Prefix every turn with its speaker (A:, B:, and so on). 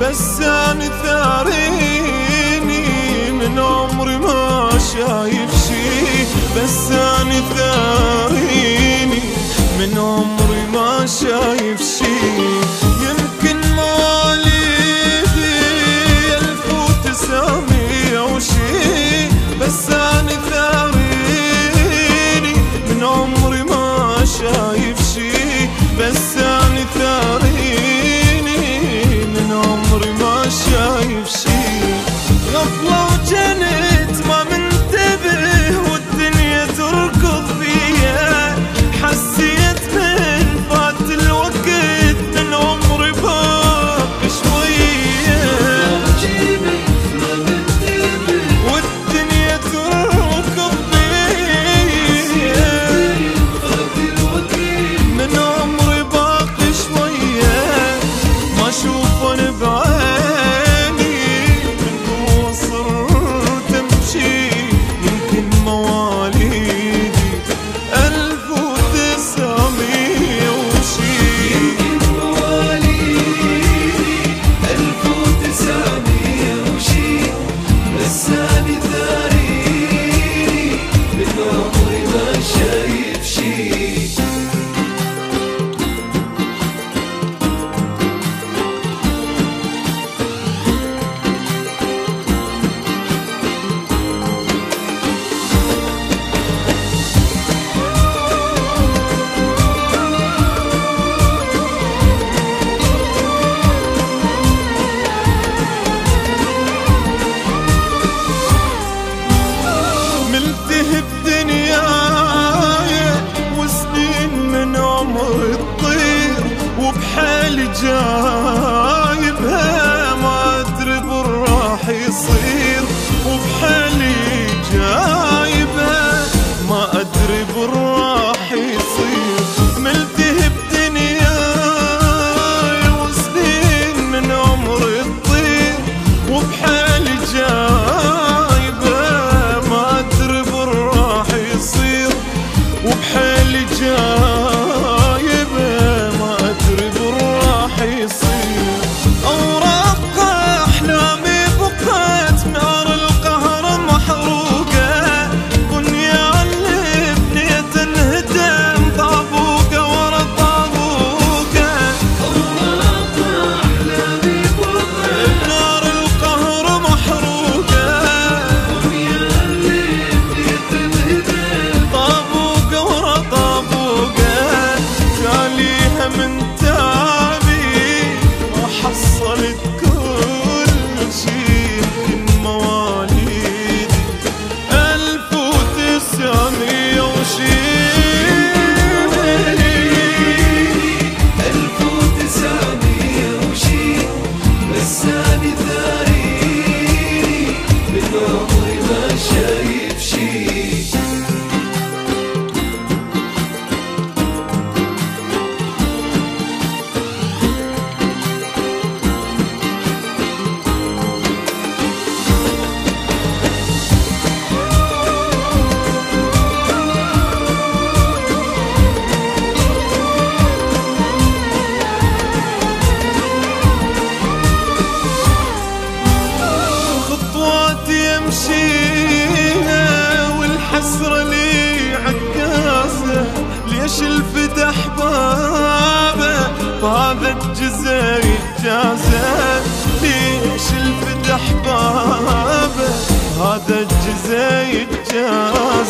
A: بس أنا ثاريني من عمري ما شايف شي، بس أنا ثاريني من عمري ما شايف شي. يمكن مواليدي 1900 وشي، بس أنا ثاريني من عمري ما شايف شي، بس أنا ثاريني من عمري ما شايف شي. غفلة وجنت ما منتبه والدنيا تركض فيا، حسيت من فات الوقت من عمري باقي شوية، والدنيا تركض فيا من عمري باقي شوية. ما اشوف انا بعيني من قوة صرت امشي، يمكن مواليدي 1900 وشي،
B: يمكن مواليدي 1900 وشي، بس أنا ثاريني من عمري ما شايف شي.
A: ملتهب دنياي وسنين من عمري تطير، وبحالي جايبها ما ادري بر راح يصير، وبحالي جايبها ما ادري بر راح يصير. ملتهب دنياي وسنين من عمري تطير، وبحالي وبحالي جايبه ما ادري براح يصير. اوراق احلامي بقت نار القهر محروقه، بنيان اللي بنيت انهدم طابوقه ورا طابوقه.
B: اوراق احلامي بقت
A: نار القهر محروقه،
B: بنيان اللي بنيت انهدم
A: طابوقه ورا طابوقه. تاليها من تابي ما حصلت كل شي، يمكن مواليدي 1900 وشي.
B: 1900 وشي، بس أنا ثاريني من عمري ما شايف شي.
A: خطواتي امشيها والحسرة لي عكازة، ليش الفتح بابه بهذا الجزء يتجازى، ليش الفتح بابه بهذا الجزء يتجازى.